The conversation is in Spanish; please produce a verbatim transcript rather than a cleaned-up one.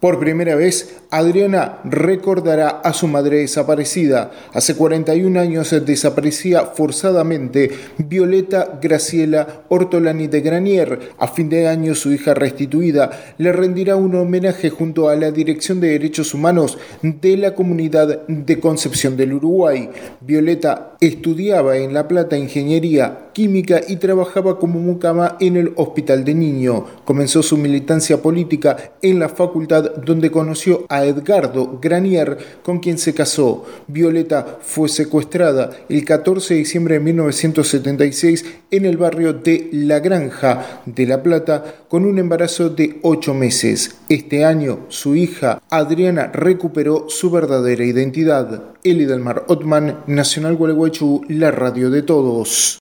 Por primera vez, Adriana recordará a su madre desaparecida. Hace cuarenta y un años desaparecía forzadamente Violeta Graciela Ortolani de Granier. A fin de año, su hija restituida le rendirá un homenaje junto a la Dirección de Derechos Humanos de la Comunidad de Concepción del Uruguay. Violeta estudiaba en La Plata Ingeniería Química y trabajaba como mucama en el Hospital de Niño. Comenzó su militancia política en la facultad donde conoció a Edgardo Granier, con quien se casó. Violeta fue secuestrada el catorce de diciembre de mil novecientos setenta y seis en el barrio de La Granja de La Plata con un embarazo de ocho meses. Este año su hija Adriana recuperó su verdadera identidad. Eli Delmar Ottman, Nacional Gualeguaychú, la radio de todos.